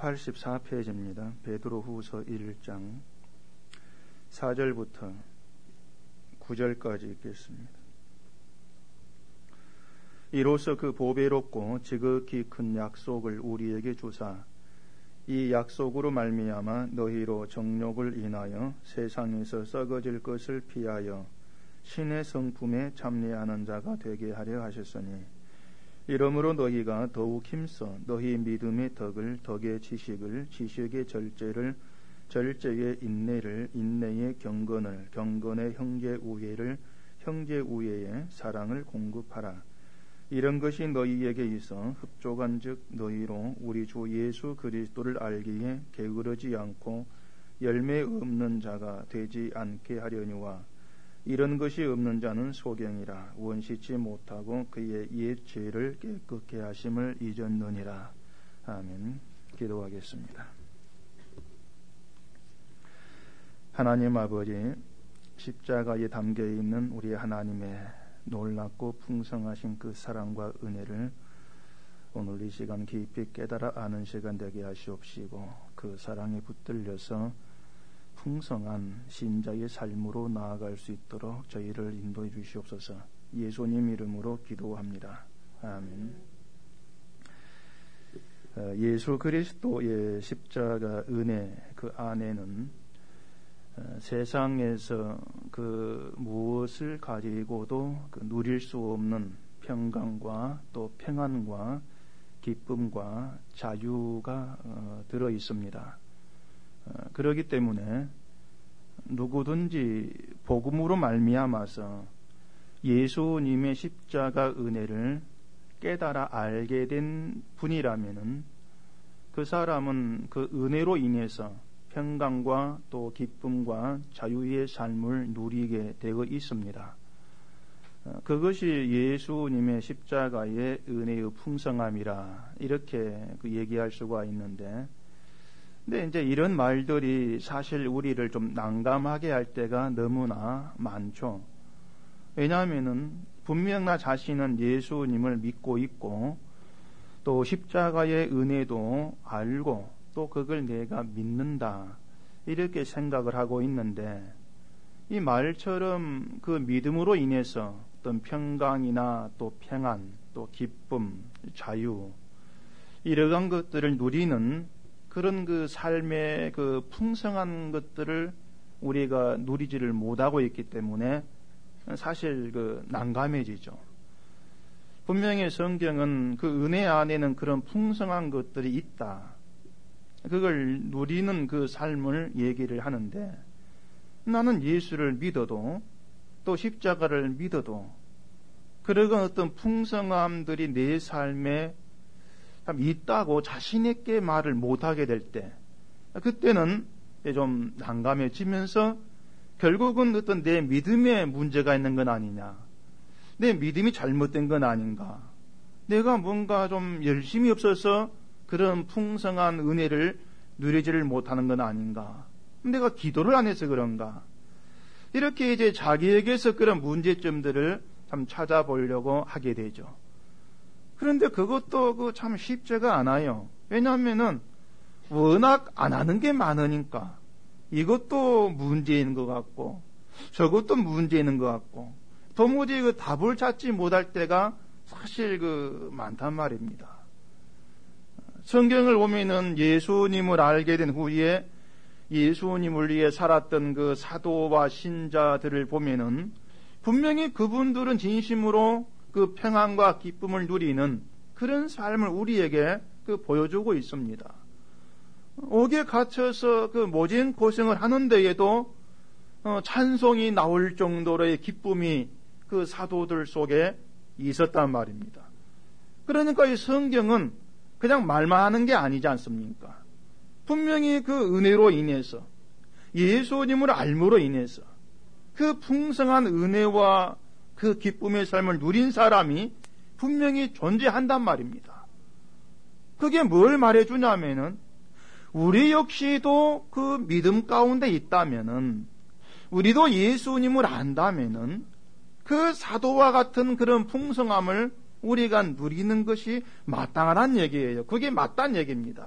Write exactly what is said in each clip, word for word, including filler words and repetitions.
팔십사 페이지입니다. 베드로후서 일 장 사 절부터 구 절까지 읽겠습니다. 이로써 그 보배롭고 지극히 큰 약속을 우리에게 주사 이 약속으로 말미암아 너희로 정욕을 인하여 세상에서 썩어질 것을 피하여 신의 성품에 참여하는 자가 되게 하려 하셨으니 이러므로 너희가 더욱 힘써 너희 믿음의 덕을 덕의 지식을 지식의 절제를 절제의 인내를 인내의 경건을 경건의 형제 우애를 형제 우애의 사랑을 공급하라. 이런 것이 너희에게 있어 흡족한즉 너희로 우리 주 예수 그리스도를 알기에 게으르지 않고 열매 없는 자가 되지 않게 하려니와 이런 것이 없는 자는 소경이라 원시치 못하고 그의 옛 죄를 깨끗게 하심을 잊었느니라. 아멘. 기도하겠습니다. 하나님 아버지, 십자가에 담겨있는 우리 하나님의 놀랍고 풍성하신 그 사랑과 은혜를 오늘 이 시간 깊이 깨달아 아는 시간 되게 하시옵시고 그 사랑에 붙들려서 풍성한 신자의 삶으로 나아갈 수 있도록 저희를 인도해 주시옵소서. 예수님 이름으로 기도합니다. 아멘. 예수 그리스도의 십자가 은혜 그 안에는 세상에서 그 무엇을 가지고도 그 누릴 수 없는 평강과 또 평안과 기쁨과 자유가 어, 들어 있습니다. 어, 그렇기 때문에 누구든지 복음으로 말미암아서 예수님의 십자가 은혜를 깨달아 알게 된 분이라면은 그 사람은 그 은혜로 인해서 평강과 또 기쁨과 자유의 삶을 누리게 되어 있습니다. 그것이 예수님의 십자가의 은혜의 풍성함이라 이렇게 얘기할 수가 있는데, 근데 이제 이런 말들이 사실 우리를 좀 난감하게 할 때가 너무나 많죠. 왜냐하면은 분명 나 자신은 예수님을 믿고 있고 또 십자가의 은혜도 알고 또 그걸 내가 믿는다 이렇게 생각을 하고 있는데, 이 말처럼 그 믿음으로 인해서 어떤 평강이나 또 평안 또 기쁨 자유 이러한 것들을 누리는 그런 그 삶의 그 풍성한 것들을 우리가 누리지를 못하고 있기 때문에 사실 그 난감해지죠. 분명히 성경은 그 은혜 안에는 그런 풍성한 것들이 있다, 그걸 누리는 그 삶을 얘기를 하는데, 나는 예수를 믿어도 또 십자가를 믿어도 그러한 어떤 풍성함들이 내 삶에 참 있다고 자신 있게 말을 못하게 될 때, 그때는 좀 난감해지면서 결국은 어떤 내 믿음에 문제가 있는 건 아니냐, 내 믿음이 잘못된 건 아닌가, 내가 뭔가 좀 열심히 없어서 그런 풍성한 은혜를 누리지를 못하는 건 아닌가, 내가 기도를 안 해서 그런가, 이렇게 이제 자기에게서 그런 문제점들을 참 찾아보려고 하게 되죠. 그런데 그것도 그 참 쉽지가 않아요. 왜냐하면은 워낙 안 하는 게 많으니까 이것도 문제인 것 같고 저것도 문제인 것 같고 도무지 그 답을 찾지 못할 때가 사실 그 많단 말입니다. 성경을 보면은 예수님을 알게 된 후에 예수님을 위해 살았던 그 사도와 신자들을 보면은 분명히 그분들은 진심으로 그 평안과 기쁨을 누리는 그런 삶을 우리에게 그 보여주고 있습니다. 옥에 갇혀서 그 모진 고생을 하는데에도 어, 찬송이 나올 정도로의 기쁨이 그 사도들 속에 있었단 말입니다. 그러니까 이 성경은 그냥 말만 하는 게 아니지 않습니까? 분명히 그 은혜로 인해서 예수님을 알므로 인해서 그 풍성한 은혜와 그 기쁨의 삶을 누린 사람이 분명히 존재한단 말입니다. 그게 뭘 말해주냐면은 우리 역시도 그 믿음 가운데 있다면은, 우리도 예수님을 안다면은 그 사도와 같은 그런 풍성함을 우리가 누리는 것이 마땅하다는 얘기예요. 그게 맞다는 얘기입니다.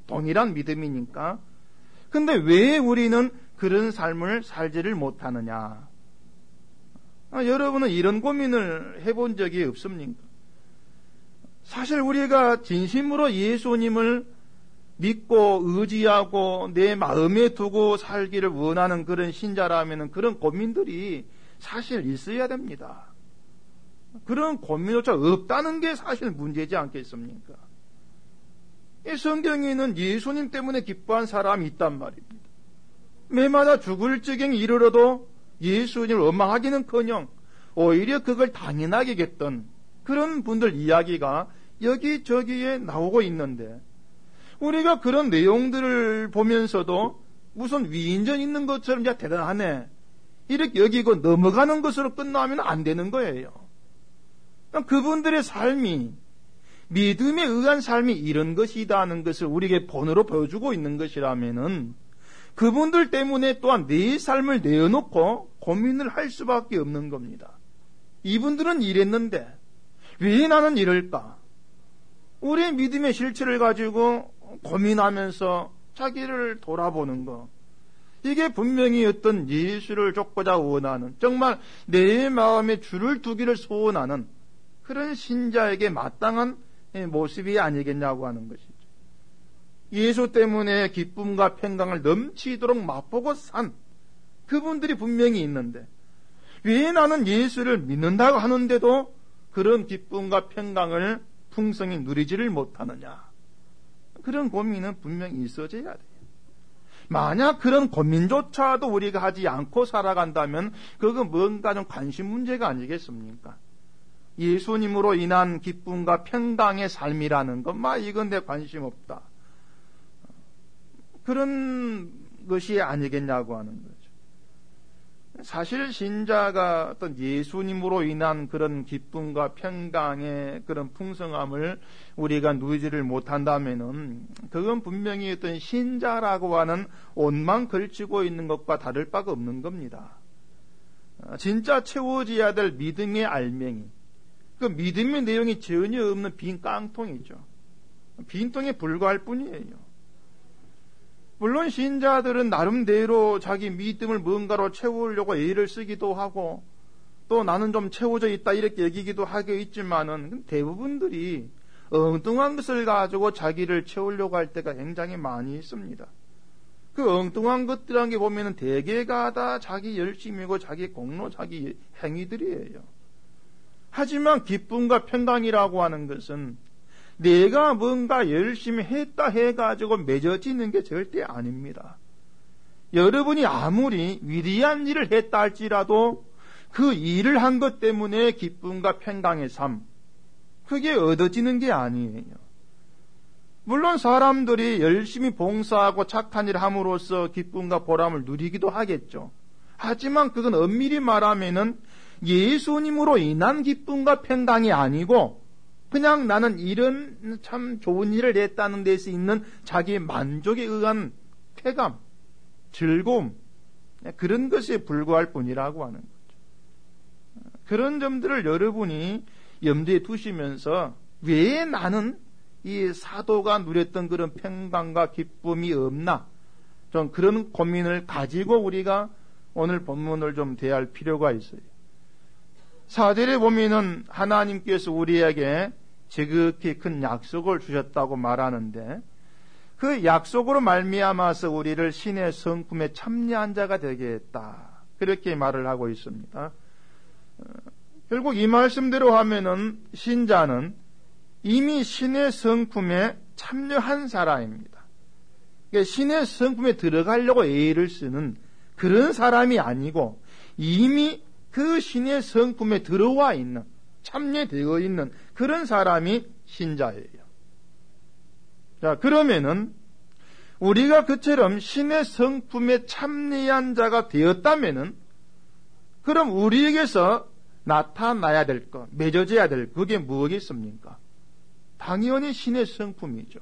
동일한 믿음이니까. 근데 왜 우리는 그런 삶을 살지를 못하느냐? 아, 여러분은 이런 고민을 해본 적이 없습니까? 사실 우리가 진심으로 예수님을 믿고 의지하고 내 마음에 두고 살기를 원하는 그런 신자라면 그런 고민들이 사실 있어야 됩니다. 그런 고민조차 없다는 게 사실 문제지 않겠습니까? 이 성경에는 예수님 때문에 기뻐한 사람이 있단 말입니다. 매마다 죽을 지경에 이르러도 예수님을 원망하기는커녕 오히려 그걸 당연하게 여겼던 그런 분들 이야기가 여기저기에 나오고 있는데, 우리가 그런 내용들을 보면서도 무슨 위인전 있는 것처럼 이제 대단하네 이렇게 여기고 넘어가는 것으로 끝나면 안 되는 거예요. 그분들의 삶이 믿음에 의한 삶이 이런 것이다 하는 것을 우리에게 본으로 보여주고 있는 것이라면은 그분들 때문에 또한 내 삶을 내어놓고 고민을 할 수밖에 없는 겁니다. 이분들은 이랬는데 왜 나는 이럴까? 우리의 믿음의 실체를 가지고 고민하면서 자기를 돌아보는 거, 이게 분명히 어떤 예수를 쫓고자 원하는, 정말 내 마음에 주를 두기를 소원하는 그런 신자에게 마땅한 모습이 아니겠냐고 하는 것이죠. 예수 때문에 기쁨과 평강을 넘치도록 맛보고 산 그분들이 분명히 있는데 왜 나는 예수를 믿는다고 하는데도 그런 기쁨과 평강을 풍성히 누리지를 못하느냐? 그런 고민은 분명히 있어져야 돼요. 만약 그런 고민조차도 우리가 하지 않고 살아간다면 그건 뭔가 좀 관심 문제가 아니겠습니까? 예수님으로 인한 기쁨과 평강의 삶이라는 것, 막 이건 내 관심 없다. 그런 것이 아니겠냐고 하는 거죠. 사실 신자가 어떤 예수님으로 인한 그런 기쁨과 평강의 그런 풍성함을 우리가 누리지를 못한다면은 그건 분명히 어떤 신자라고 하는 옷만 걸치고 있는 것과 다를 바가 없는 겁니다. 진짜 채워져야 될 믿음의 알맹이, 그 믿음의 내용이 전혀 없는 빈 깡통이죠. 빈통에 불과할 뿐이에요. 물론 신자들은 나름대로 자기 믿음을 뭔가로 채우려고 애를 쓰기도 하고 또 나는 좀 채워져 있다 이렇게 여기기도 하겠지만은 대부분들이 엉뚱한 것을 가지고 자기를 채우려고 할 때가 굉장히 많이 있습니다. 그 엉뚱한 것들이란 게 보면은 대개가 다 자기 열심이고 자기 공로, 자기 행위들이에요. 하지만 기쁨과 평강이라고 하는 것은 내가 뭔가 열심히 했다 해가지고 맺어지는 게 절대 아닙니다. 여러분이 아무리 위대한 일을 했다 할지라도 그 일을 한 것 때문에 기쁨과 평강의 삶, 그게 얻어지는 게 아니에요. 물론 사람들이 열심히 봉사하고 착한 일을 함으로써 기쁨과 보람을 누리기도 하겠죠. 하지만 그건 엄밀히 말하면은 예수님으로 인한 기쁨과 평강이 아니고 그냥 나는 이런 참 좋은 일을 했다는 데서 있는 자기의 만족에 의한 쾌감, 즐거움, 그런 것에 불과할 뿐이라고 하는 거죠. 그런 점들을 여러분이 염두에 두시면서 왜 나는 이 사도가 누렸던 그런 평강과 기쁨이 없나? 좀 그런 고민을 가지고 우리가 오늘 본문을 좀 대할 필요가 있어요. 사 절에 보면은 하나님께서 우리에게 지극히 큰 약속을 주셨다고 말하는데 그 약속으로 말미암아서 우리를 신의 성품에 참여한 자가 되게 했다. 그렇게 말을 하고 있습니다. 결국 이 말씀대로 하면은 신자는 이미 신의 성품에 참여한 사람입니다. 그러니까 신의 성품에 들어가려고 애를 쓰는 그런 사람이 아니고 이미 그 신의 성품에 들어와 있는, 참여되어 있는 그런 사람이 신자예요. 자, 그러면은 우리가 그처럼 신의 성품에 참여한 자가 되었다면은 그럼 우리에게서 나타나야 될 것, 맺어져야 될 그게 무엇이겠습니까? 당연히 신의 성품이죠.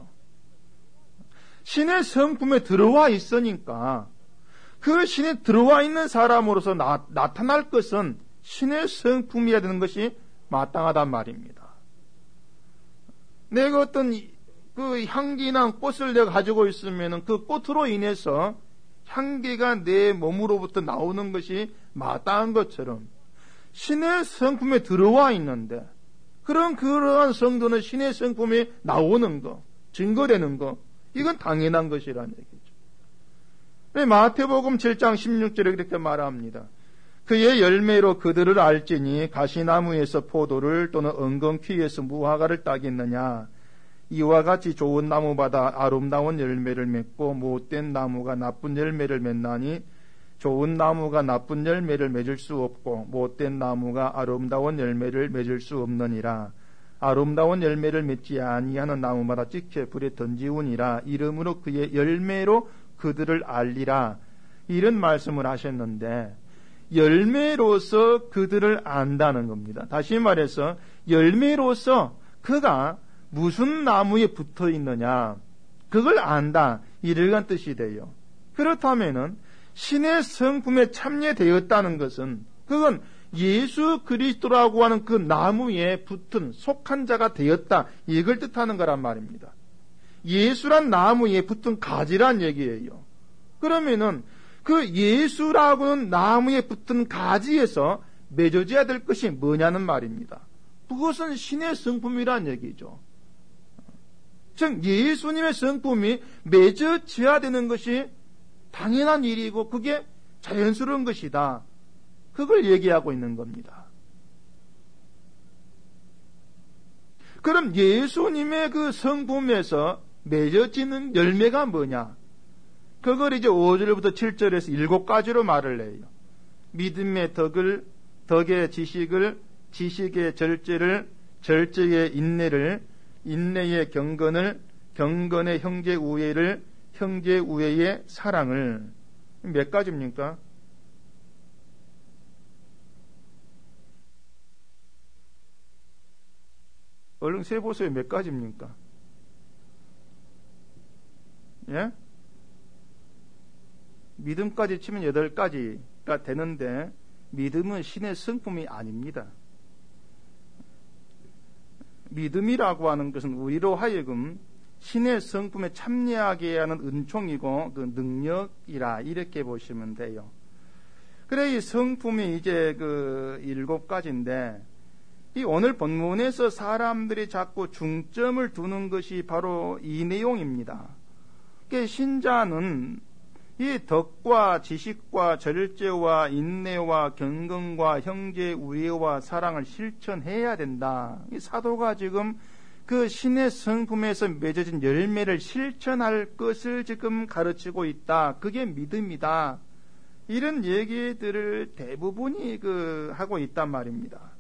신의 성품에 들어와 있으니까 그 신에 들어와 있는 사람으로서 나, 나타날 것은 신의 성품이어야 되는 것이 마땅하단 말입니다. 내가 어떤 그 향기난 꽃을 내가 가지고 있으면 그 꽃으로 인해서 향기가 내 몸으로부터 나오는 것이 마땅한 것처럼 신의 성품에 들어와 있는데, 그런 그러한 성도는 신의 성품에 나오는 거, 증거되는 거, 이건 당연한 것이라는 얘기죠. 마태복음 칠 장 십육 절에 이렇게 말합니다. 그의 열매로 그들을 알지니 가시나무에서 포도를 또는 엉겅퀴에서 무화과를 따겠느냐. 이와 같이 좋은 나무마다 아름다운 열매를 맺고 못된 나무가 나쁜 열매를 맺나니 좋은 나무가 나쁜 열매를 맺을 수 없고 못된 나무가 아름다운 열매를 맺을 수 없느니라. 아름다운 열매를 맺지 아니하는 나무마다 찍혀 불에 던지우니라. 이러므로 그의 열매로 그들을 알리라. 이런 말씀을 하셨는데, 열매로서 그들을 안다는 겁니다. 다시 말해서 열매로서 그가 무슨 나무에 붙어 있느냐, 그걸 안다, 이러한 뜻이 돼요. 그렇다면은 신의 성품에 참여되었다는 것은 그건 예수 그리스도라고 하는 그 나무에 붙은 속한 자가 되었다, 이걸 뜻하는 거란 말입니다. 예수란 나무에 붙은 가지란 얘기예요. 그러면은 그 예수라고 하는 나무에 붙은 가지에서 맺어져야 될 것이 뭐냐는 말입니다. 그것은 신의 성품이란 얘기죠. 즉 예수님의 성품이 맺어져야 되는 것이 당연한 일이고 그게 자연스러운 것이다, 그걸 얘기하고 있는 겁니다. 그럼 예수님의 그 성품에서 맺어지는 열매가 뭐냐? 그걸 이제 오 절부터 칠 절에서 일곱 가지로 말을 해요. 믿음의 덕을, 덕의 지식을, 지식의 절제를, 절제의 인내를, 인내의 경건을, 경건의 형제 우애를, 형제 우애의 사랑을. 몇 가지입니까? 얼른 세보세요. 몇 가지입니까? 예? 믿음까지 치면 여덟 가지가 되는데, 믿음은 신의 성품이 아닙니다. 믿음이라고 하는 것은 우리로 하여금 신의 성품에 참여하게 하는 은총이고 그 능력이라, 이렇게 보시면 돼요. 그래, 이 성품이 이제 그 일곱 가지인데, 이 오늘 본문에서 사람들이 자꾸 중점을 두는 것이 바로 이 내용입니다. 그러니까 신자는 이 덕과 지식과 절제와 인내와 경건과 형제 우애와 사랑을 실천해야 된다. 이 사도가 지금 그 신의 성품에서 맺어진 열매를 실천할 것을 지금 가르치고 있다. 그게 믿음이다. 이런 얘기들을 대부분이 그 하고 있단 말입니다.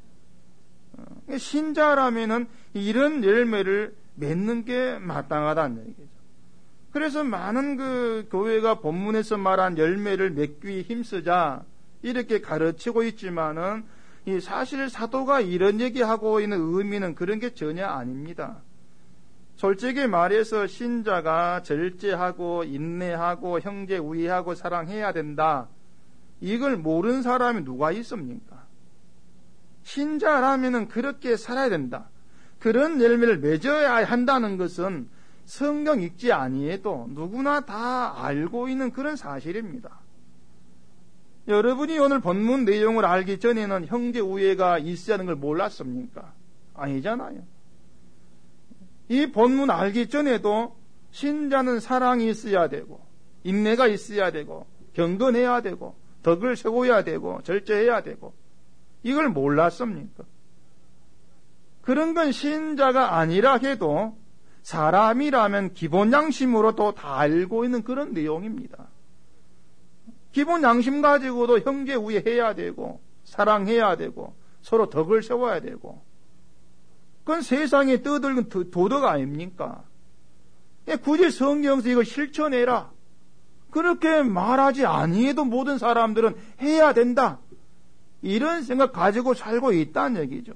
신자라면은 이런 열매를 맺는 게 마땅하다는 얘기죠. 그래서 많은 그 교회가 본문에서 말한 열매를 맺기 위해 힘쓰자, 이렇게 가르치고 있지만은 이 사실 사도가 이런 얘기하고 있는 의미는 그런 게 전혀 아닙니다. 솔직히 말해서 신자가 절제하고 인내하고 형제 우애하고 사랑해야 된다, 이걸 모르는 사람이 누가 있습니까? 신자라면은 그렇게 살아야 된다, 그런 열매를 맺어야 한다는 것은 성경 읽지 아니해도 누구나 다 알고 있는 그런 사실입니다. 여러분이 오늘 본문 내용을 알기 전에는 형제 우애가 있어야 하는 걸 몰랐습니까? 아니잖아요. 이 본문 알기 전에도 신자는 사랑이 있어야 되고 인내가 있어야 되고 경건해야 되고 덕을 세워야 되고 절제해야 되고, 이걸 몰랐습니까? 그런 건 신자가 아니라 해도 사람이라면 기본 양심으로도 다 알고 있는 그런 내용입니다. 기본 양심 가지고도 형제 우애해야 되고 사랑해야 되고 서로 덕을 세워야 되고, 그건 세상에 떠들는 도덕 아닙니까? 굳이 성경에서 이걸 실천해라, 그렇게 말하지 아니해도 모든 사람들은 해야 된다, 이런 생각 가지고 살고 있다는 얘기죠.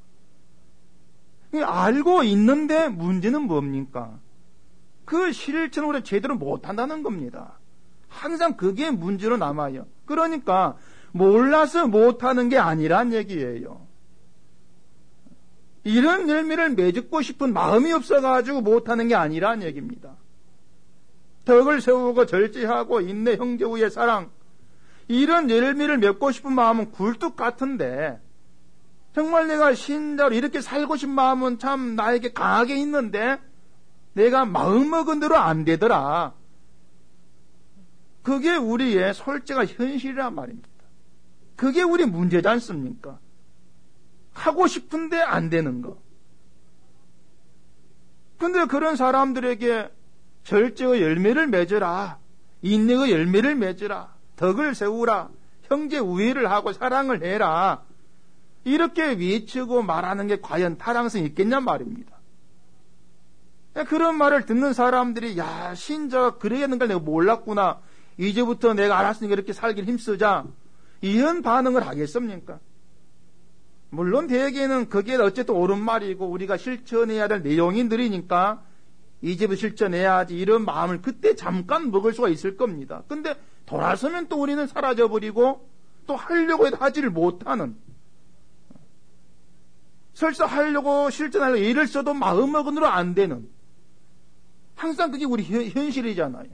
알고 있는데 문제는 뭡니까? 그 실천을 제대로 못한다는 겁니다. 항상 그게 문제로 남아요. 그러니까 몰라서 못하는 게 아니란 얘기예요. 이런 열매를 맺고 싶은 마음이 없어가지고 못하는 게 아니란 얘기입니다. 덕을 세우고 절제하고 인내, 형제우의 사랑, 이런 열매를 맺고 싶은 마음은 굴뚝 같은데, 정말 내가 신자로 이렇게 살고 싶은 마음은 참 나에게 강하게 있는데 내가 마음먹은 대로 안 되더라. 그게 우리의 솔직한 현실이란 말입니다. 그게 우리 문제지 않습니까? 하고 싶은데 안 되는 거. 근데 그런 사람들에게 절제의 열매를 맺어라, 인내의 열매를 맺어라, 덕을 세우라, 형제 우애를 하고 사랑을 해라, 이렇게 외치고 말하는 게 과연 타당성이 있겠냐 말입니다. 그런 말을 듣는 사람들이 야, 신자가 그래야 하는 걸 내가 몰랐구나, 이제부터 내가 알았으니까 이렇게 살길 힘쓰자, 이런 반응을 하겠습니까? 물론 대개는 그게 어쨌든 옳은 말이고 우리가 실천해야 될 내용인들이니까 이제부터 실천해야지, 이런 마음을 그때 잠깐 먹을 수가 있을 겁니다. 근데 돌아서면 또 우리는 사라져버리고 또 하려고 해도 하지를 못하는, 설사 하려고 실천하려고 애를 써도 마음먹은으로 안 되는, 항상 그게 우리 현실이잖아요.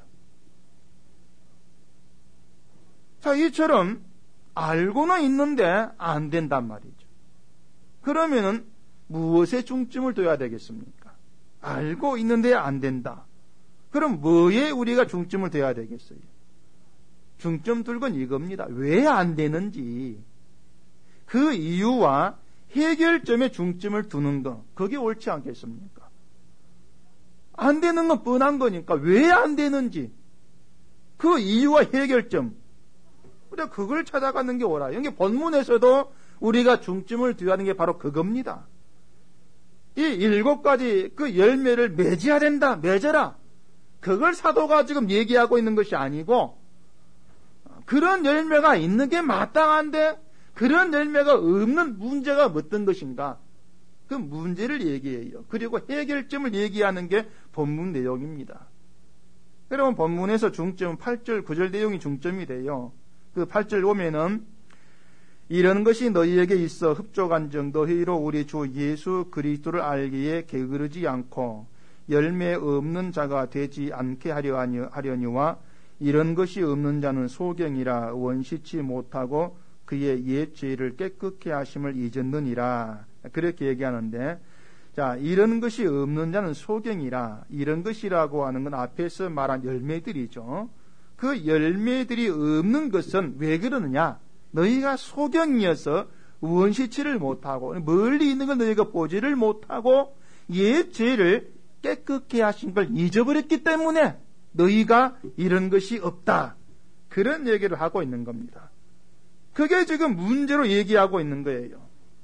자, 이처럼 알고는 있는데 안 된단 말이죠. 그러면은 무엇에 중점을 둬야 되겠습니까? 알고 있는데 안 된다. 그럼 뭐에 우리가 중점을 둬야 되겠어요? 중점 둘 건 이겁니다. 왜 안 되는지, 그 이유와 해결점에 중점을 두는 거, 그게 옳지 않겠습니까? 안 되는 건 뻔한 거니까 왜 안 되는지, 그 이유와 해결점, 우리가 그걸 찾아가는 게 옳아요. 이게 본문에서도 우리가 중점을 둬야 하는 게 바로 그겁니다. 이 일곱 가지 그 열매를 맺어야 된다, 맺어라, 그걸 사도가 지금 얘기하고 있는 것이 아니고, 그런 열매가 있는 게 마땅한데 그런 열매가 없는 문제가 어떤 것인가, 그 문제를 얘기해요. 그리고 해결점을 얘기하는 게 본문 내용입니다. 여러분, 본문에서 중점은 팔 절, 구 절 내용이 중점이 돼요. 그 팔 절 보면은 이런 것이 너희에게 있어 흡족한즉 너희로 우리 주 예수 그리스도를 알기에 게으르지 않고 열매 없는 자가 되지 않게 하려 하려니와 이런 것이 없는 자는 소경이라 원시치 못하고 그의 옛 죄를 깨끗게 하심을 잊었느니라. 그렇게 얘기하는데, 자, 이런 것이 없는 자는 소경이라, 이런 것이라고 하는 건 앞에서 말한 열매들이죠. 그 열매들이 없는 것은 왜 그러느냐? 너희가 소경이어서 원시치를 못하고 멀리 있는 걸 너희가 보지를 못하고 옛 죄를 깨끗게 하신 걸 잊어버렸기 때문에 너희가 이런 것이 없다, 그런 얘기를 하고 있는 겁니다. 그게 지금 문제로 얘기하고 있는 거예요.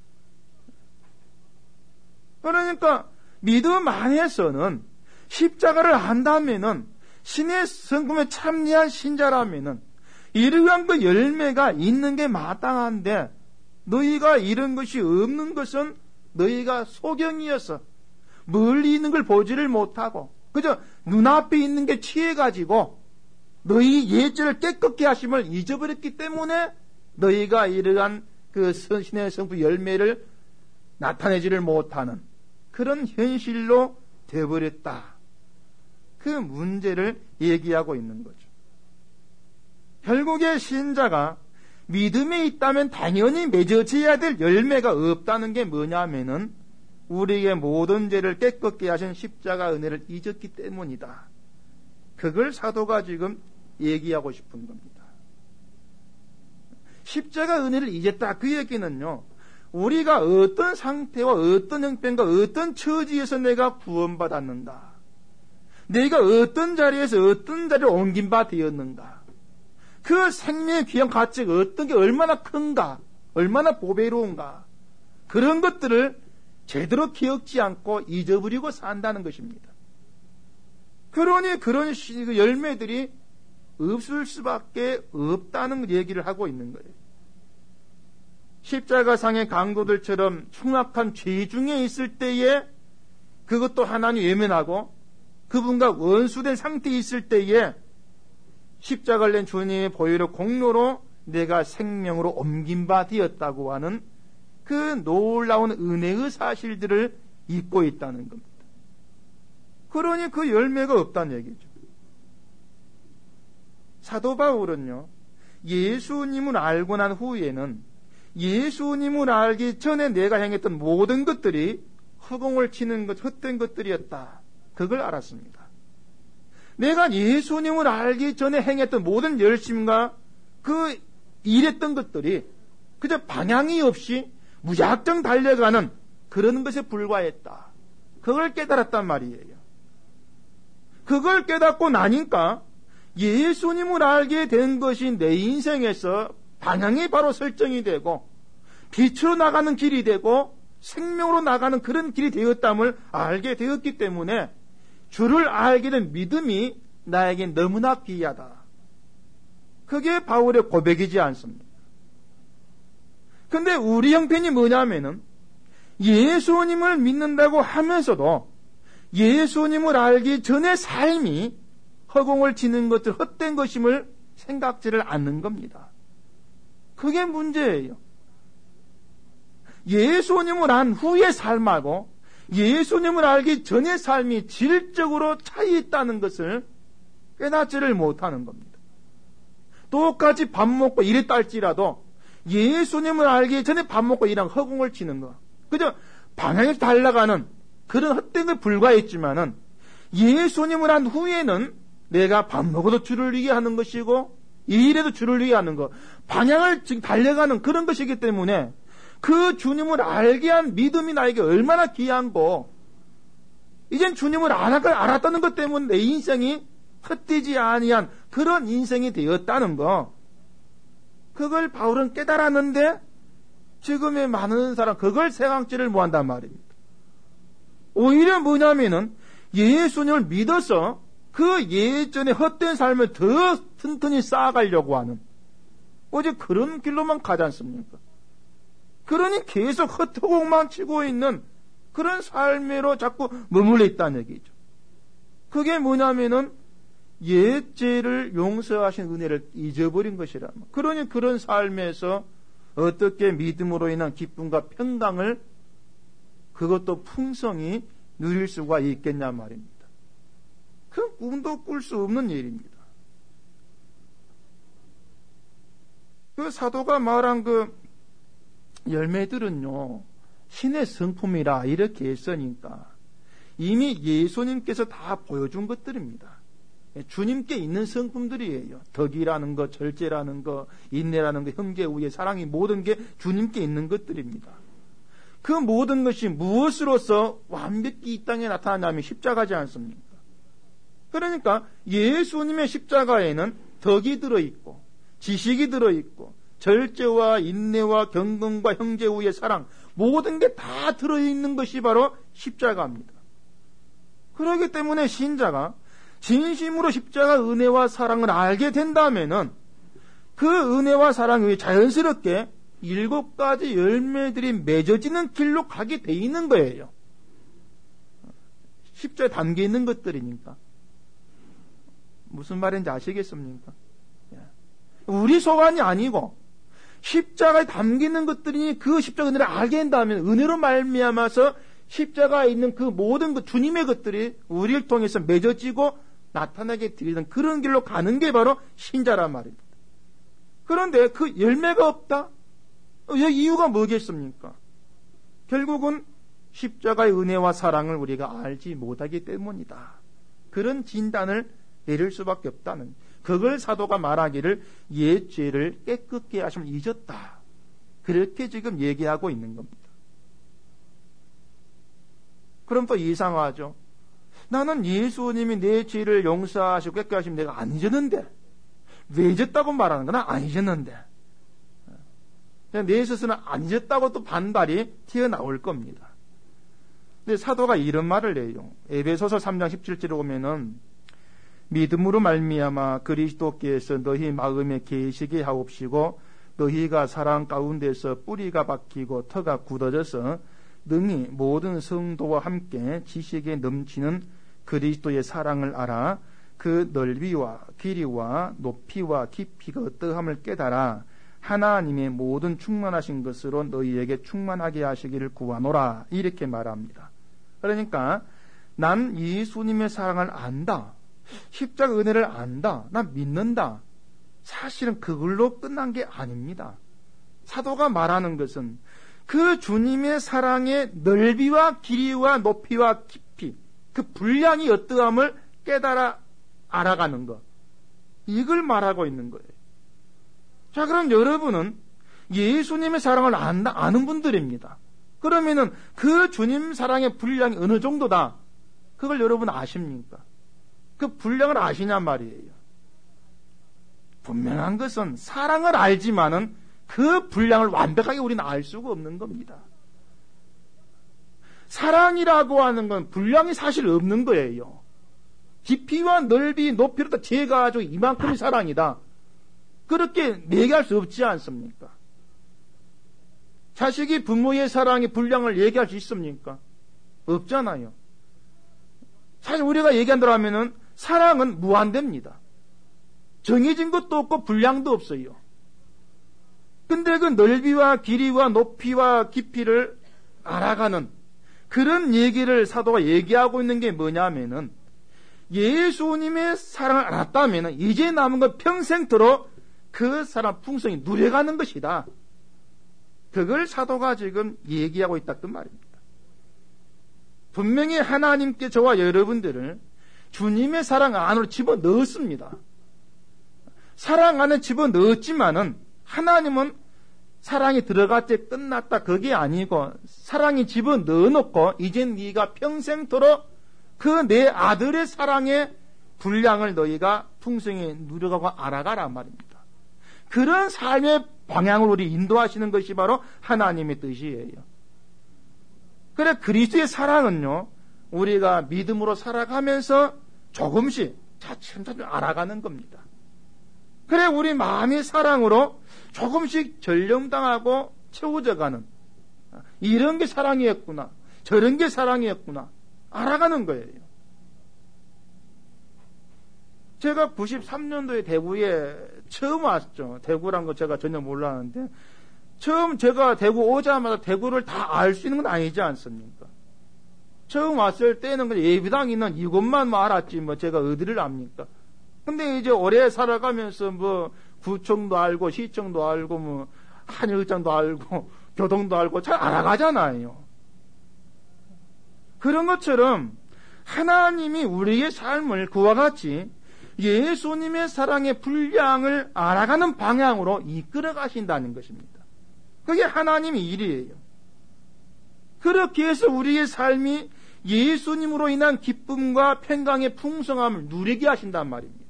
그러니까 믿음 안에서는 십자가를 안다면은, 신의 성품에 참여한 신자라면은 이러한 그 열매가 있는 게 마땅한데, 너희가 이런 것이 없는 것은 너희가 소경이어서 멀리 있는 걸 보지를 못하고 그저 눈앞에 있는 게 취해가지고 너희 예죄를 깨끗게 하심을 잊어버렸기 때문에 너희가 이러한 그 신의 성품 열매를 나타내지를 못하는 그런 현실로 되어버렸다. 그 문제를 얘기하고 있는 거죠. 결국에 신자가 믿음에 있다면 당연히 맺어져야 될 열매가 없다는 게 뭐냐면은 우리의 모든 죄를 깨끗게 하신 십자가 은혜를 잊었기 때문이다. 그걸 사도가 지금 얘기하고 싶은 겁니다. 십자가 은혜를 잊었다, 그 얘기는요, 우리가 어떤 상태와 어떤 형편과 어떤 처지에서 내가 구원받았는가, 내가 어떤 자리에서 어떤 자리로 옮긴 바 되었는가, 그 생명의 귀한 가치가 어떤 게 얼마나 큰가, 얼마나 보배로운가, 그런 것들을 제대로 기억지 않고 잊어버리고 산다는 것입니다. 그러니 그런 열매들이 없을 수밖에 없다는 얘기를 하고 있는 거예요. 십자가상의 강도들처럼 흉악한 죄 중에 있을 때에 그것도 하나님 외면하고 그분과 원수된 상태에 있을 때에 십자가를 낸 주님의 보혈의 공로로 내가 생명으로 옮긴 바 되었다고 하는 그 놀라운 은혜의 사실들을 잊고 있다는 겁니다. 그러니 그 열매가 없다는 얘기죠. 사도 바울은요, 예수님을 알고 난 후에는 예수님을 알기 전에 내가 행했던 모든 것들이 허공을 치는 것, 헛된 것들이었다. 그걸 알았습니다. 내가 예수님을 알기 전에 행했던 모든 열심과 그 일했던 것들이 그저 방향이 없이 무작정 달려가는 그런 것에 불과했다. 그걸 깨달았단 말이에요. 그걸 깨닫고 나니까 예수님을 알게 된 것이 내 인생에서 방향이 바로 설정이 되고 빛으로 나가는 길이 되고 생명으로 나가는 그런 길이 되었담을 알게 되었기 때문에 주를 알게 된 믿음이 나에게 너무나 귀하다. 그게 바울의 고백이지 않습니까? 근데 우리 형편이 뭐냐면은 예수님을 믿는다고 하면서도 예수님을 알기 전의 삶이 허공을 치는 것들, 헛된 것임을 생각지를 않는 겁니다. 그게 문제예요. 예수님을 안 후의 삶하고 예수님을 알기 전의 삶이 질적으로 차이 있다는 것을 깨닫지를 못하는 겁니다. 똑같이 밥 먹고 이랬다 할지라도 예수님을 알기 전에 밥 먹고 이랑 허공을 치는 거, 그저 방향이 달라가는 그런 헛된 게 불과했지만은 예수님을 한 후에는 내가 밥 먹어도 주를 위해 하는 것이고 일해도 주를 위해 하는 것, 방향을 지금 달려가는 그런 것이기 때문에 그 주님을 알게 한 믿음이 나에게 얼마나 귀한고, 이젠 주님을 알았다는 것 때문에 내 인생이 헛되지 아니한 그런 인생이 되었다는 거, 그걸 바울은 깨달았는데 지금의 많은 사람 그걸 생각지를 못한단 말입니다. 오히려 뭐냐면은 예수님을 믿어서 그 예전에 헛된 삶을 더 튼튼히 쌓아가려고 하는, 오직 그런 길로만 가지 않습니까? 그러니 계속 헛허공만 치고 있는 그런 삶으로 자꾸 머물러 있다는 얘기죠. 그게 뭐냐면은 옛 죄를 용서하신 은혜를 잊어버린 것이라. 그러니 그런 삶에서 어떻게 믿음으로 인한 기쁨과 평강을, 그것도 풍성히 누릴 수가 있겠냐 말입니다. 그 꿈도 꿀 수 없는 일입니다. 그 사도가 말한 그 열매들은요, 신의 성품이라 이렇게 했으니까 이미 예수님께서 다 보여준 것들입니다. 주님께 있는 성품들이에요. 덕이라는 것, 절제라는 것, 인내라는 것, 형제 우애, 사랑이, 모든 게 주님께 있는 것들입니다. 그 모든 것이 무엇으로서 완벽히 이 땅에 나타나냐면 십자가지 않습니까? 그러니까 예수님의 십자가에는 덕이 들어있고 지식이 들어있고 절제와 인내와 경건과 형제 우애, 사랑, 모든 게 다 들어있는 것이 바로 십자가입니다. 그렇기 때문에 신자가 진심으로 십자가 은혜와 사랑을 알게 된다면은 그 은혜와 사랑이 자연스럽게 일곱 가지 열매들이 맺어지는 길로 가게 돼 있는 거예요. 십자가에 담겨 있는 것들이니까. 무슨 말인지 아시겠습니까? 우리 소관이 아니고 십자가에 담기는 것들이 그 십자가 은혜를 알게 된다면 은혜로 말미암아서 십자가에 있는 그 모든 그 주님의 것들이 우리를 통해서 맺어지고 나타나게 드리는 그런 길로 가는 게 바로 신자란 말입니다. 그런데 그 열매가 없다? 이유가 뭐겠습니까? 결국은 십자가의 은혜와 사랑을 우리가 알지 못하기 때문이다. 그런 진단을 내릴 수밖에 없다는, 그걸 사도가 말하기를 옛 죄를 깨끗게 하심을 잊었다. 그렇게 지금 얘기하고 있는 겁니다. 그럼 또 이상하죠. 나는 예수님이 내 죄를 용서하시고 깨끗게 하시면 내가 안 잊었는데, 왜 잊었다고 말하는 거나 안 잊었는데, 내 스스로는 안 잊었다고 또 반발이 튀어나올 겁니다. 근데 사도가 이런 말을 해요. 에베소서 삼 장 십칠 절에 보면은 믿음으로 말미암아 그리스도께서 너희 마음에 계시게 하옵시고 너희가 사랑 가운데서 뿌리가 박히고 터가 굳어져서 능히 모든 성도와 함께 지식에 넘치는 그리스도의 사랑을 알아 그 넓이와 길이와 높이와 깊이가 어떠함을 깨달아 하나님의 모든 충만하신 것으로 너희에게 충만하게 하시기를 구하노라, 이렇게 말합니다. 그러니까 난 예수님의 사랑을 안다, 십자가 은혜를 안다, 난 믿는다, 사실은 그걸로 끝난 게 아닙니다. 사도가 말하는 것은 그 주님의 사랑의 넓이와 길이와 높이와 깊이, 그 분량이 어떠함을 깨달아 알아가는 것, 이걸 말하고 있는 거예요. 자, 그럼 여러분은 예수님의 사랑을 안다, 아는 분들입니다. 그러면은 그 주님 사랑의 분량이 어느 정도다, 그걸 여러분 아십니까? 그 분량을 아시냐 말이에요. 분명한 것은 사랑을 알지만은 그 분량을 완벽하게 우리는 알 수가 없는 겁니다. 사랑이라고 하는 건 분량이 사실 없는 거예요. 깊이와 넓이, 높이로 다 재가지고 이만큼이 사랑이다, 그렇게 얘기할 수 없지 않습니까? 자식이 부모의 사랑의 분량을 얘기할 수 있습니까? 없잖아요. 사실 우리가 얘기한다고 하면은 사랑은 무한대입니다. 정해진 것도 없고 분량도 없어요. 근데 그 넓이와 길이와 높이와 깊이를 알아가는 그런 얘기를 사도가 얘기하고 있는 게 뭐냐면은, 예수님의 사랑을 알았다면 이제 남은 건 평생토록 그 사랑 풍성이 누려가는 것이다, 그걸 사도가 지금 얘기하고 있다, 그 말입니다. 분명히 하나님께 저와 여러분들을 주님의 사랑 안으로 집어넣었습니다. 사랑 안에 집어넣었지만은 하나님은 사랑이 들어갈 때 끝났다, 그게 아니고 사랑이 집어넣어놓고 이제 네가 평생토록 그 내 아들의 사랑의 분량을 너희가 풍성히 누려가고 알아가라 말입니다. 그런 삶의 방향으로 우리 인도하시는 것이 바로 하나님의 뜻이에요. 그래, 그리스도의 사랑은요, 우리가 믿음으로 살아가면서 조금씩 차츰차츰 알아가는 겁니다. 그래, 우리 마음의 사랑으로 조금씩 전령당하고 채워져가는, 이런 게 사랑이었구나, 저런 게 사랑이었구나, 알아가는 거예요. 제가 구십삼 년도에 대구에 처음 왔죠. 대구란 거 제가 전혀 몰랐는데, 처음 제가 대구 오자마자 대구를 다 알 수 있는 건 아니지 않습니까? 처음 왔을 때는 예비당 있는 이곳만 뭐 알았지, 뭐 제가 어디를 압니까? 근데 이제 오래 살아가면서 뭐 구청도 알고, 시청도 알고, 뭐 한일장도 알고, 교동도 알고, 잘 알아가잖아요. 그런 것처럼 하나님이 우리의 삶을 그와 같이 예수님의 사랑의 분량을 알아가는 방향으로 이끌어 가신다는 것입니다. 그게 하나님의 일이에요. 그렇게 해서 우리의 삶이 예수님으로 인한 기쁨과 평강의 풍성함을 누리게 하신단 말입니다.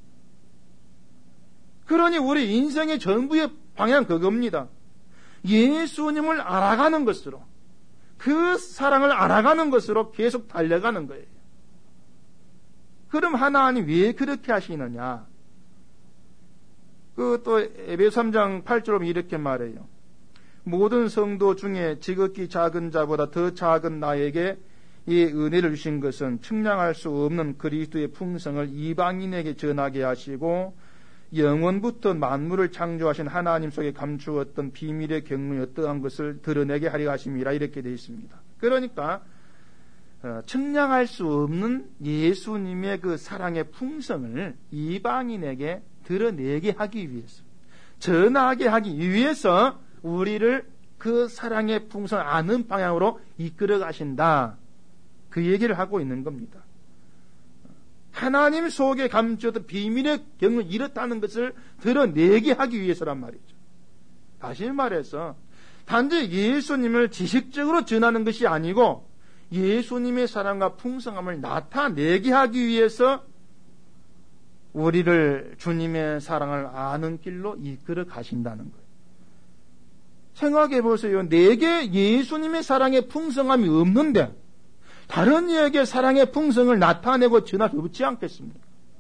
그러니 우리 인생의 전부의 방향 그겁니다. 예수님을 알아가는 것으로, 그 사랑을 알아가는 것으로 계속 달려가는 거예요. 그럼 하나님 왜 그렇게 하시느냐? 그 또 에베소 삼 장 팔 절로 이렇게 말해요. 모든 성도 중에 지극히 작은 자보다 더 작은 나에게 이 은혜를 주신 것은 측량할 수 없는 그리스도의 풍성을 이방인에게 전하게 하시고 영원부터 만물을 창조하신 하나님 속에 감추었던 비밀의 경륜이 어떠한 것을 드러내게 하려 하심이라, 이렇게 되어 있습니다. 그러니까 측량할 수 없는 예수님의 그 사랑의 풍성을 이방인에게 드러내게 하기 위해서, 전하게 하기 위해서 우리를 그 사랑의 풍성을 아는 방향으로 이끌어 가신다, 그 얘기를 하고 있는 겁니다. 하나님 속에 감추었던 비밀의 경륜이 이렇다는 것을 드러내게 하기 위해서란 말이죠. 다시 말해서 단지 예수님을 지식적으로 전하는 것이 아니고 예수님의 사랑과 풍성함을 나타내게 하기 위해서 우리를 주님의 사랑을 아는 길로 이끌어 가신다는 거예요. 생각해 보세요. 내게 예수님의 사랑의 풍성함이 없는데 다른 이에게 사랑의 풍성을 나타내고 전할 수 없지 않겠습니까?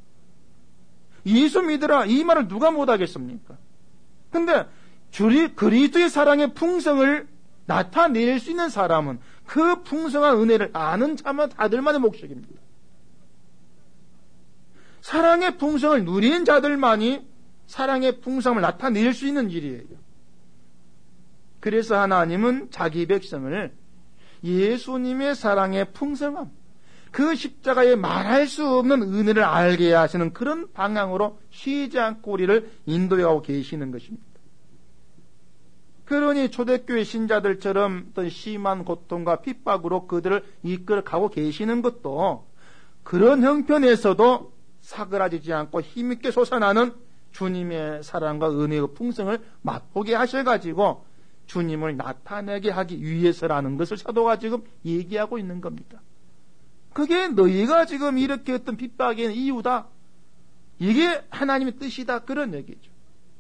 예수 믿으라, 이 말을 누가 못하겠습니까? 근데 주리 그리스도의 사랑의 풍성을 나타낼 수 있는 사람은 그 풍성한 은혜를 아는 자만 자들만의 몫입니다. 사랑의 풍성을 누린 자들만이 사랑의 풍성함을 나타낼 수 있는 일이에요. 그래서 하나님은 자기 백성을 예수님의 사랑의 풍성함, 그 십자가에 말할 수 없는 은혜를 알게 하시는 그런 방향으로 쉬지 않고 우리를 인도해가고 계시는 것입니다. 그러니 초대교회 신자들처럼 어떤 심한 고통과 핍박으로 그들을 이끌어가고 계시는 것도 그런 형편에서도 사그라지지 않고 힘있게 솟아나는 주님의 사랑과 은혜의 풍성을 맛보게 하셔가지고 주님을 나타내게 하기 위해서라는 것을 사도가 지금 얘기하고 있는 겁니다. 그게 너희가 지금 이렇게 어떤 핍박의 이유다. 이게 하나님의 뜻이다. 그런 얘기죠.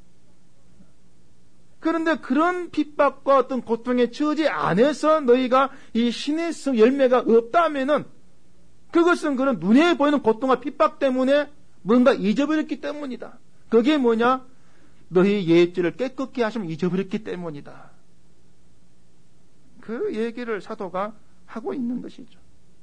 그런데 그런 핍박과 어떤 고통의 처지 안에서 너희가 이 신의 열매가 없다면은 그것은 그런 눈에 보이는 고통과 핍박 때문에 뭔가 잊어버렸기 때문이다. 그게 뭐냐? 너희 예죄를 깨끗게 하시면 잊어버렸기 때문이다. 그 얘기를 사도가 하고 있는 것이죠.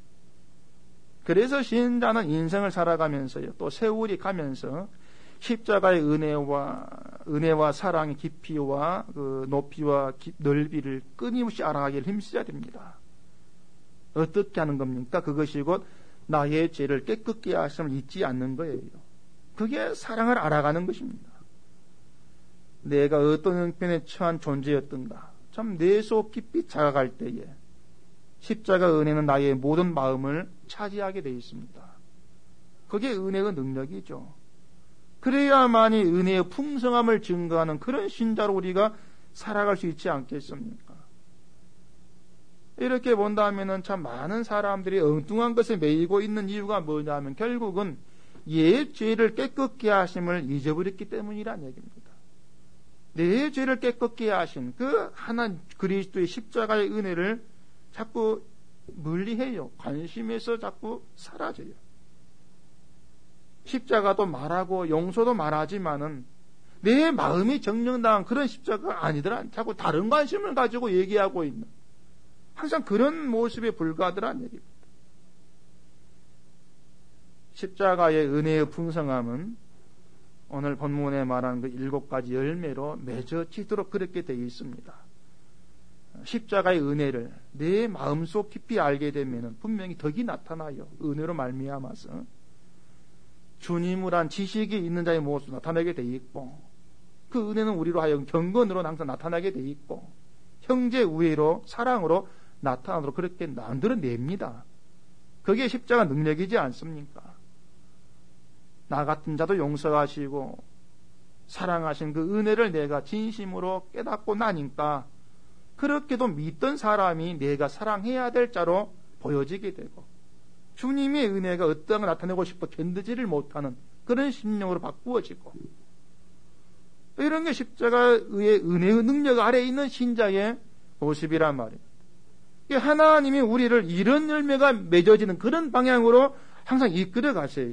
그래서 신자는 인생을 살아가면서요, 또 세월이 가면서 십자가의 은혜와 은혜와 사랑의 깊이와 그 높이와 기, 넓이를 끊임없이 알아가기를 힘써야 됩니다. 어떻게 하는 겁니까? 그것이 곧 나의 죄를 깨끗게 하심을 잊지 않는 거예요. 그게 사랑을 알아가는 것입니다. 내가 어떤 형편에 처한 존재였던가 참 내 속 깊이 자각할 때에 십자가 은혜는 나의 모든 마음을 차지하게 되어 있습니다. 그게 은혜의 능력이죠. 그래야만이 은혜의 풍성함을 증거하는 그런 신자로 우리가 살아갈 수 있지 않겠습니까? 이렇게 본다면 참 많은 사람들이 엉뚱한 것에 매이고 있는 이유가 뭐냐면 결국은 옛 죄를 깨끗게 하심을 잊어버렸기 때문이란 얘기입니다. 내 죄를 깨끗게 하신 그 하나 그리스도의 십자가의 은혜를 자꾸 멀리해요. 관심에서 자꾸 사라져요. 십자가도 말하고 용서도 말하지만은 내 마음이 정령당한 그런 십자가가 아니더라. 자꾸 다른 관심을 가지고 얘기하고 있는 항상 그런 모습에 불과하더란 얘기입니다. 십자가의 은혜의 풍성함은 오늘 본문에 말하는 그 일곱 가지 열매로 맺어지도록 그렇게 되어 있습니다. 십자가의 은혜를 내 마음속 깊이 알게 되면 분명히 덕이 나타나요. 은혜로 말미암아서 주님을 한 지식이 있는 자의 모습을 나타내게 되어 있고 그 은혜는 우리로 하여금 경건으로 항상 나타나게 되어 있고 형제 우애로 사랑으로 나타나도록 그렇게 만들어냅니다. 그게 십자가 능력이지 않습니까? 나 같은 자도 용서하시고 사랑하신 그 은혜를 내가 진심으로 깨닫고 나니까 그렇게도 믿던 사람이 내가 사랑해야 될 자로 보여지게 되고 주님의 은혜가 어떠한 걸 나타내고 싶어 견디지를 못하는 그런 심령으로 바꾸어지고 이런 게 십자가의 은혜의 능력 아래에 있는 신자의 모습이란 말이에요. 하나님이 우리를 이런 열매가 맺어지는 그런 방향으로 항상 이끌어 가세요.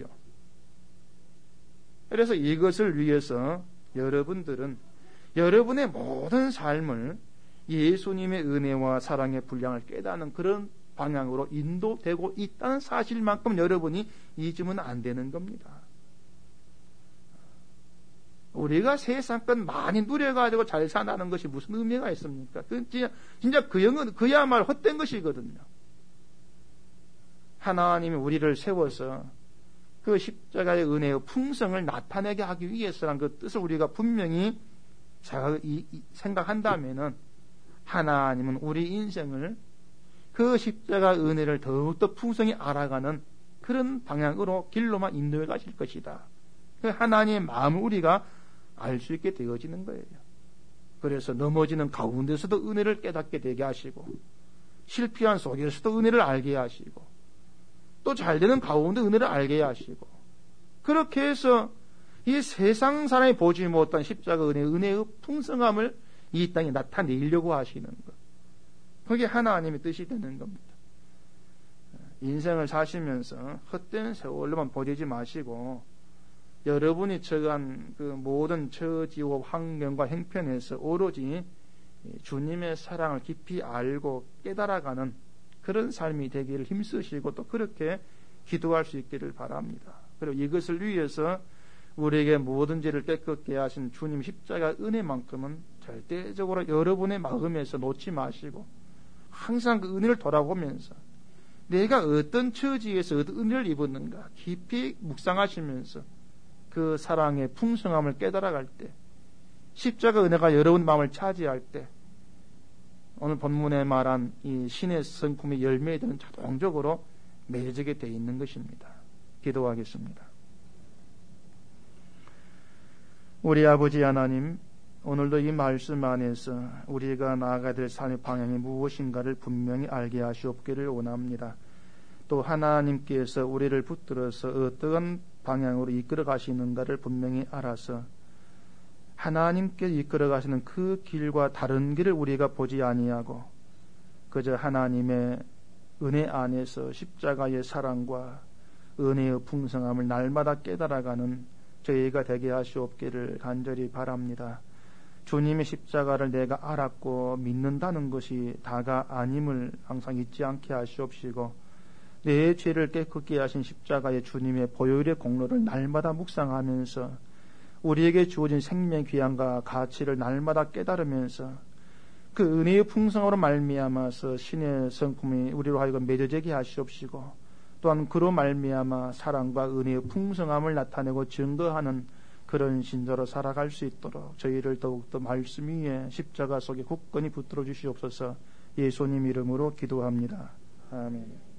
그래서 이것을 위해서 여러분들은 여러분의 모든 삶을 예수님의 은혜와 사랑의 분량을 깨닫는 그런 방향으로 인도되고 있다는 사실만큼 여러분이 잊으면 안 되는 겁니다. 우리가 세상껏 많이 누려가지고 잘 산다는 것이 무슨 의미가 있습니까? 그 진짜, 진짜 그 영은 그야말로 헛된 것이거든요. 하나님이 우리를 세워서 그 십자가의 은혜의 풍성을 나타내게 하기 위해서라는 그 뜻을 우리가 분명히 생각한다면은 하나님은 우리 인생을 그 십자가 은혜를 더욱더 풍성히 알아가는 그런 방향으로 길로만 인도해 가실 것이다. 그 하나님의 마음을 우리가 알 수 있게 되어지는 거예요. 그래서 넘어지는 가운데서도 은혜를 깨닫게 되게 하시고 실패한 속에서도 은혜를 알게 하시고 또 잘되는 가운데 은혜를 알게 하시고 그렇게 해서 이 세상 사람이 보지 못한 십자가 은혜의, 은혜의 풍성함을 이 땅에 나타내려고 하시는 것. 그게 하나님의 뜻이 되는 겁니다. 인생을 사시면서 헛된 세월로만 보내지 마시고 여러분이 처한 그 모든 처지와 환경과 형편에서 오로지 주님의 사랑을 깊이 알고 깨달아가는 그런 삶이 되기를 힘쓰시고 또 그렇게 기도할 수 있기를 바랍니다. 그리고 이것을 위해서 우리에게 모든 죄를 깨끗게 하신 주님 십자가 은혜만큼은 절대적으로 여러분의 마음에서 놓지 마시고 항상 그 은혜를 돌아보면서 내가 어떤 처지에서 어떤 은혜를 입었는가 깊이 묵상하시면서 그 사랑의 풍성함을 깨달아갈 때, 십자가 은혜가 여러분 마음을 차지할 때 오늘 본문에 말한 이 신의 성품의 열매들은 자동적으로 맺어지게 되어 있는 것입니다. 기도하겠습니다. 우리 아버지 하나님, 오늘도 이 말씀 안에서 우리가 나아가야 될 삶의 방향이 무엇인가를 분명히 알게 하시옵기를 원합니다. 또 하나님께서 우리를 붙들어서 어떠한 방향으로 이끌어 가시는가를 분명히 알아서 하나님께 이끌어 가시는 그 길과 다른 길을 우리가 보지 아니하고 그저 하나님의 은혜 안에서 십자가의 사랑과 은혜의 풍성함을 날마다 깨달아가는 저희가 되게 하시옵기를 간절히 바랍니다. 주님의 십자가를 내가 알았고 믿는다는 것이 다가 아님을 항상 잊지 않게 하시옵시고 내 죄를 깨끗게 하신 십자가의 주님의 보혈의 공로를 날마다 묵상하면서 우리에게 주어진 생명의 귀함과 가치를 날마다 깨달으면서 그 은혜의 풍성으로 말미암아서 신의 성품이 우리로 하여금 맺어지게 하시옵시고 또한 그로 말미암아 사랑과 은혜의 풍성함을 나타내고 증거하는 그런 신자로 살아갈 수 있도록 저희를 더욱더 말씀 위에 십자가 속에 굳건히 붙들어 주시옵소서. 예수님 이름으로 기도합니다. 아멘.